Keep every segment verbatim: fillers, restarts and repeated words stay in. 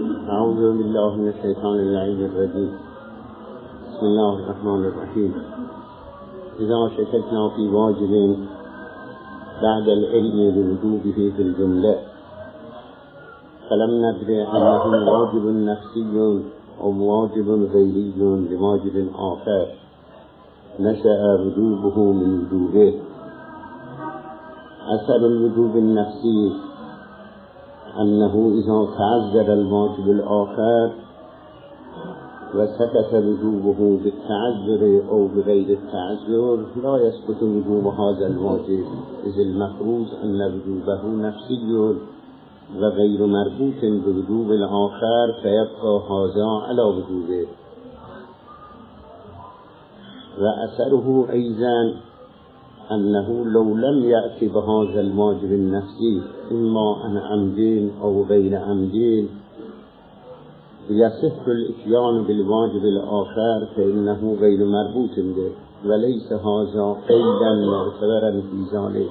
اعوذ بالله من الشیطان اللعین الرجیم. بسم الله الرحمن الرحیم. اذا شککنا فی واجب بعد العلم بوجوده في الجمله فلم ندر انه واجب نفسی او واجب غیری لواجب آخر نشأ وجوبه من وجوده. اثر الوجوب النفسی أنه إذا تعذر الواجب الآخر وسكت وجوبه بالتعذر أو بغير التعذر لا يسقط وجوب هذا الواجب، إذ المفروض أن وجوبه نفسي وغير مربوط بوجوب الآخر فيبقى هذا على وجوبه. وأثره أيضا أنه لو لم يأتي بهذا الواجب النفسي إما عن عمد أو غير عمد يصح الإتيان بالواجب الآخر فإنه غير مربوط به، وليس هذا قيدا معتبرا في ذلك.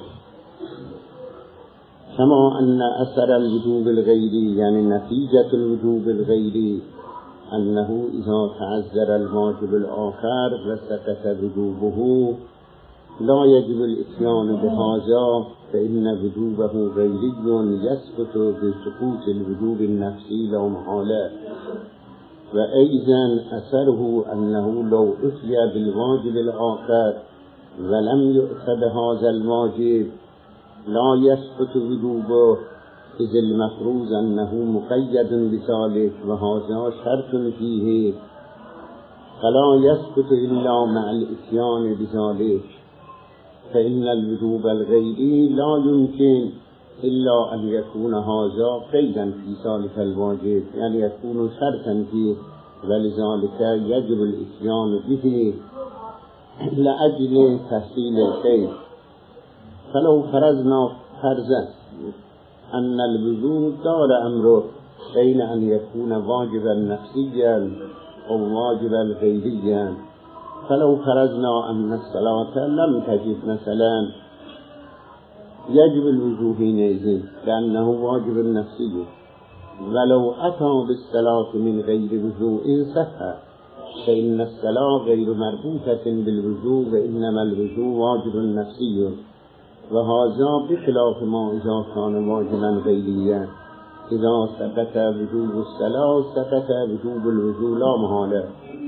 كما أن أثر الوجوب الغيري يعني نتيجة الوجوب الغيري أنه إذا تعذر الواجب الآخر وسقط وجوبه لا يجب الاتيان بهذا فإن وجوبه غيري يسقط بسقوط الوجوب النفسي لا محالة. وأيضا أثره أنه لو أتي بالواجب الآخر ولم يؤت بهذا الواجب لا يسقط وجوبه، إذ المفروض أنه مقيد بذلك وهذا شرط فيه فلا يسقط إلا مع الاتيان بذلك، فإن الوجوب الغيري لا يمكن إلا أن يكون هذا قيدا في ذلك الواجب، يعني يكون شرطا فيه، ولذلك يجب الإتيان به لأجل تحصيل الشيء. فلو فرضنا فرضا أن الوجوب دار أمره بين أن يكون واجبا نفسيا أو واجبا غيريا، فلو فرضنا أن الصلاة لم تجب مثلا يجب الوجوب حينئذ لأنه واجب نفسي، ولو أتى بالصلاة من غير وجوب صح، فإن الصلاة غير مربوطة بالوجوب وإنما الوجوب واجب نفسي، وهذا بخلاف ما إذا كان واجبا غيريا. إذا سقط وجوب الصلاة سقط وجوب الوجوب لا محالة.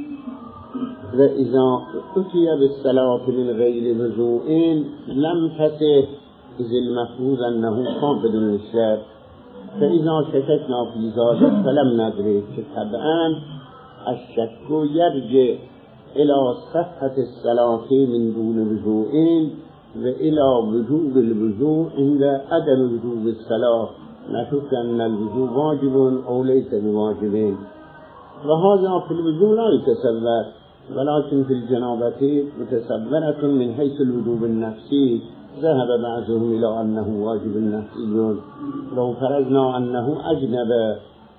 وإذا أتي بالصلاة من غير وجوب لم تصح، إذ المفروض أنه قابل للشرط. فإذا شككنا في ذلك فلم ندري، طبعا الشك يرجع إلى صحة الصلاة من دون وجوب وإلى وجوب الوجوب عند عدم وجوب الصلاة، نشك أن الوجوب واجب أو ليس بواجب، وهذا في الوجوب لا يتصور، ولكن في الجنابة متصورة من حيث الوجوب النفسي. ذهب بعضهم إلى أنه واجب نفسي. لو فرضنا أنه أجنب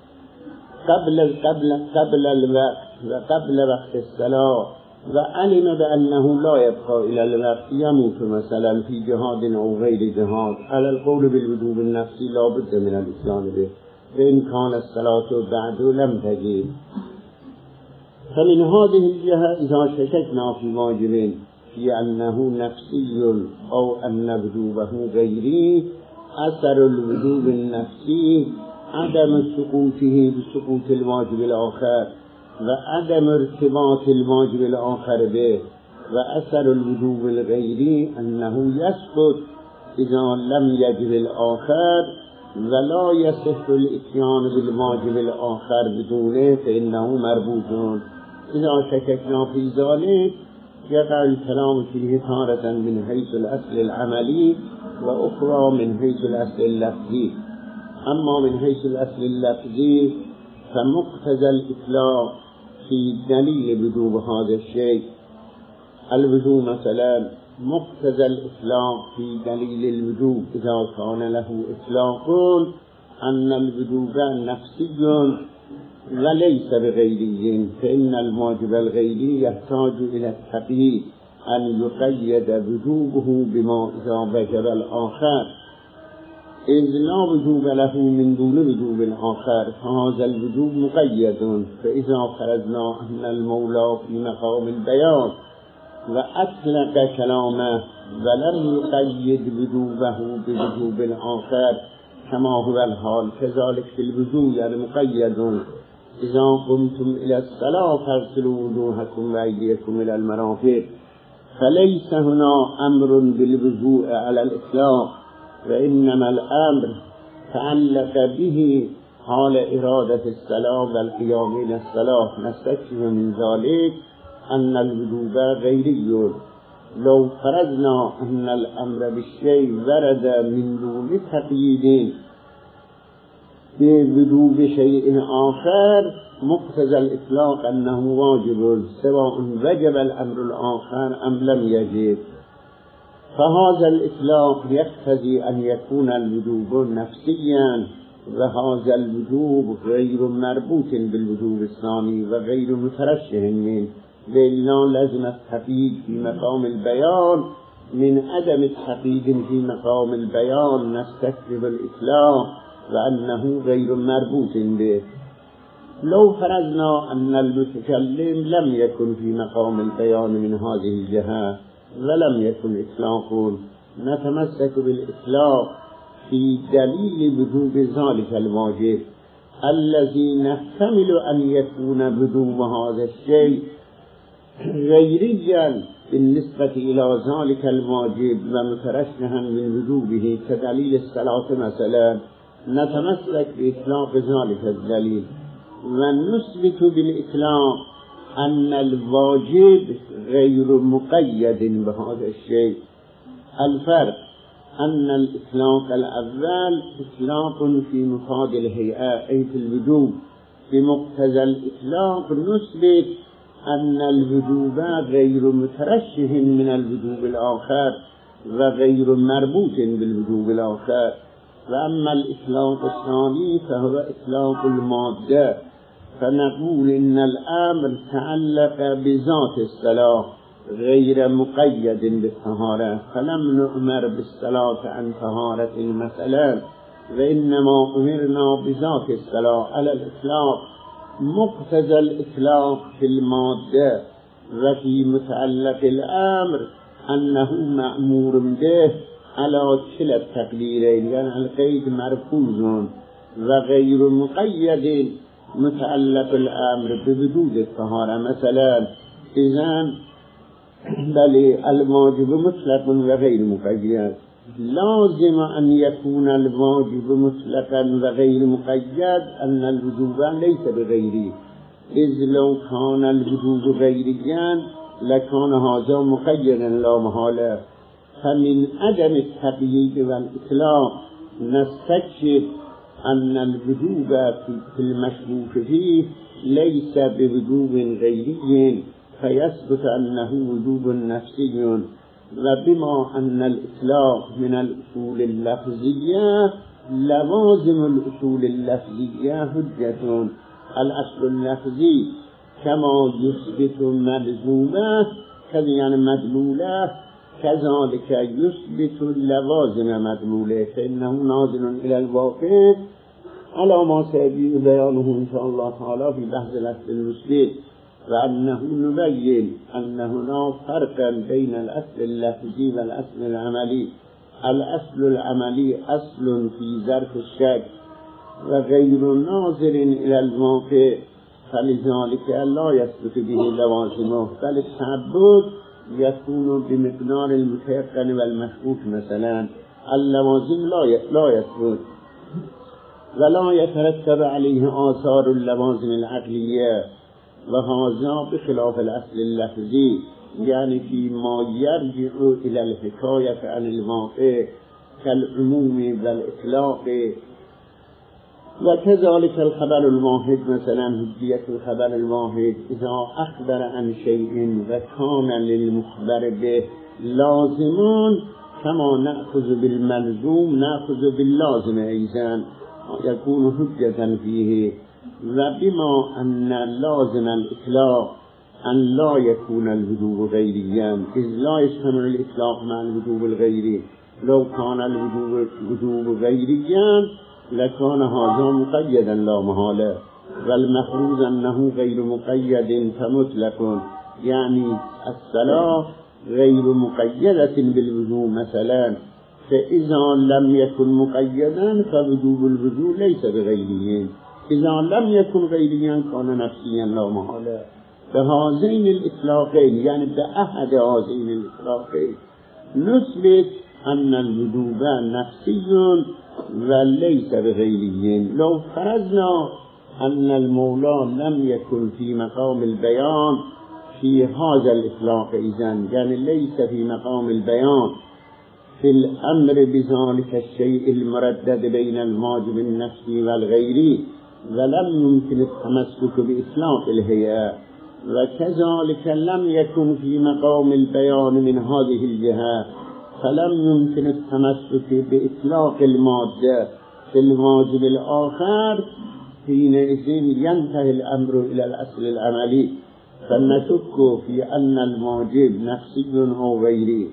قبل قبل قبل الوقت وقبل وقت الصلاة وعلم بأنه لا يبقى إلى الوقت يموت مثلا في جهاد أو غير جهاد، على القول بالوجوب النفسي لا بد من الإتيان به، فإن كان الصلاة بعد لم تجب. فمن هذه الجهة إذا شككنا في واجب في أنه نفسي أو أن وجوبه غيري، أثر الوجوب النفسي عدم سقوطه بسقوط الواجب الآخر وعدم ارتباط الواجب الآخر به، وأثر الوجوب الغيري أنه يسقط إذا لم يجب الآخر ولا يصح الإتيان بالواجب الآخر بدونه فإنه مربوط. إذا شككنا في ذلك يقع الكلام فيه تارة من حيث الأصل العملي وأخرى من حيث الأصل اللفظي. أما من حيث الأصل اللفظي فمقتضى الإطلاق في دليل وجوب هذا الشيء، الوجوب مثلا مقتضى الإطلاق في دليل الوجوب إذا كان له إطلاق أن الوجوب نفسي وليس بغيري، فإن الواجب الغيري يحتاج إلى التقييد أن يقيد وجوبه بما إذا وجب الآخر، إذ لا وجوب له من دون وجوب الآخر فهذا الوجوب مقيد. فإذا فرضنا أن المولى في مقام البيان وأطلق كلامه ولم يقيد وجوبه بوجوب الآخر كما هو الحال كذلك في الوجوب يعني مقيد. إذا قمتم إلى الصلاة فاغسلوا وجوهكم وأيديكم إلى المرافق، فليس هنا أمر بالوضوء على الإطلاق، وإنما الأمر تعلق به حال إرادة الصلاة والقيام إلى الصلاة. نستكشف من ذلك أن الوجوب غيري. لو فرضنا أن الأمر بالشيء ورد من دون تقييد بوجوب شيء آخر مقتضى الإطلاق أنه واجب سواء وجب الأمر الآخر أم لم يجب. فهذا الإطلاق يقتضي أن يكون الوجوب نفسيا، وهذا الوجوب غير مربوط بالوجوب الثاني وغير مترشح منه، وإلا لازم التقييد في مقام البيان. من عدم التقييد في مقام البيان نستكتب الإطلاق وأنه غير مربوط به. لو فرضنا أن المتكلم لم يكن في مقام البيان من هذه الجهة ولم يكن إطلاق، نتمسك بالإطلاق في دليل وجوب ذلك الواجب الذي نحتمل أن يكون وجوب هذا الشيء غيريا بالنسبة إلى ذلك الواجب ومترشحا من وجوبه كدليل الصلاة مثلا. نتمسك بإطلاق ذلك الدليل ونثبت بالإطلاق أن الواجب غير مقيد بهذا الشيء. الفرق أن الإطلاق الأول إطلاق في مفاد الهيئة أي في الوجوب، بمقتضى الإطلاق نثبت أن الوجوب غير مترشح من الوجوب الآخر وغير مربوط بالوجوب الآخر. وأما الإطلاق الثاني فهو إطلاق المادة، فنقول إن الأمر تعلق بذات الصلاة غير مقيد بالطهارة، فلم نؤمر بالصلاة عن طهارة مثلا، وإنما أمرنا بذات الصلاة على الإطلاق. مقتضى الإطلاق في المادة وفي متعلق الأمر أنه مأمور به على كلا التقديرين، يعني القيد مرفوض وغير مقيد متعلق الأمر بوجود الطهارة مثلا. إذن بل الواجب مطلق وغير مقيد. لازم أن يكون الواجب مطلقا وغير مقيد أن الوجوب ليس بغيره، إذ لو كان الوجوب غيريا لكان هذا مقيدا لا محالة. فمن عدم التقييد والإطلاق نستكشف أن الوجوب في المشروط فيه ليس بوجوب غيري، فيثبت أنه وجوب نفسي. وبما أن الإطلاق من الأصول اللفظية لوازم الأصول اللفظية حجة. الأصل اللفظي كما يثبت ملزومه يعني مدلوله كذلك يثبت اللوازم مدلوله، فإنه ناظر إلى الواقع على ما سيجي بيانه إن شاء الله تعالى في بحث الأصل المثبت. وأنه نبين أن هناك فرقا بين الأصل اللفظي والأصل العملي. الأصل العملي أصل في ظرف الشك وغير ناظر إلى الواقع، فلذلك لا يثبت به لوازمه، بل التعبد يكون بمقدار المتيقن والمشروط مثلا. اللوازم لا يثبت ولا يترتب عليه آثار اللوازم العقلية، وهذا بخلاف الأصل اللفظي، يعني فيما يرجع إلى الحكاية عن الواقع كالعموم والإطلاق. وكذلك الخبر الواحد مثلا هدية الخبر الواحد إذا أخبر عن شيء وكان للمخبر به لازمان كما نأخذ بالملزوم نأخذ باللازم أيضا يكون حجة فيه. وبما أن لازم الإطلاق أن لا يكون الوجوب غيريا، إذ لا يشتمل الإطلاق مع الوجوب الغيري، لو كان الوجوب غيريا لكان هذا مقيدا لا محالة، والمفروض أنه غير مقيد فمطلق، يعني الصلاة غير مقيدة بالوجوب مثلا، فإذا لم يكن مقيدا فوجوب الوجوب ليس بغيري، إذا لم يكن غيريا كان نفسيا لا محالة. بهذين الإطلاقين يعني بأحد هذين الإطلاقين نثبت أن الوجوب نفسي وليس بغيري. لو فرضنا أن المولى لم يكن في مقام البيان في هذا الإطلاق إذن، يعني ليس في مقام البيان في الأمر بذلك الشيء المردد بين الماجب النفسي والغيري، ولم يمكن التمسك بإطلاق الهيئة، وكذلك لم يكن في مقام البيان من هذه الجهة، فلم يمكن التمسك بإطلاق المادة في الواجب الآخر، حينئذ ينتهي الأمر إلى الأصل العملي، فنشك في أن الواجب نفسي أو غيري،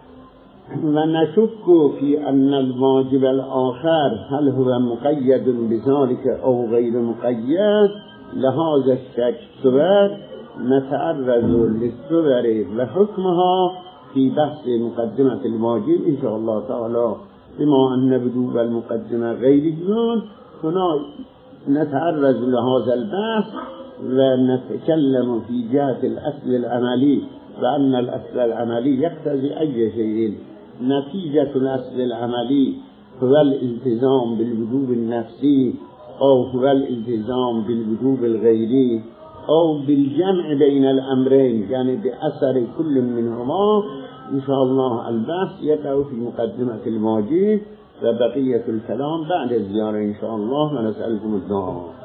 ونشك في أن الواجب الآخر هل هو مقيد بذلك أو غير مقيد. لهذا الشك صور نتعرض للصور وحكمها في بحث مقدمة الواجب إن شاء الله تعالى، بما أن بدو المقدمة غيريون هنا نتعرض لهذا البحث ونتكلم في جهة الأصل العملي، وأن الأصل العملي يقتضي أي شيء. نتيجة الأصل العملي هو الالتزام بالوجوب النفسي أو هو الالتزام بالوجوب الغيري أو بالجمع بين الأمرين، يعني بأثر كل منهما. إن شاء الله البحث يقع في مقدمة الواجب وبقية الكلام بعد الزيارة إن شاء الله، ونسألكم الدعاء.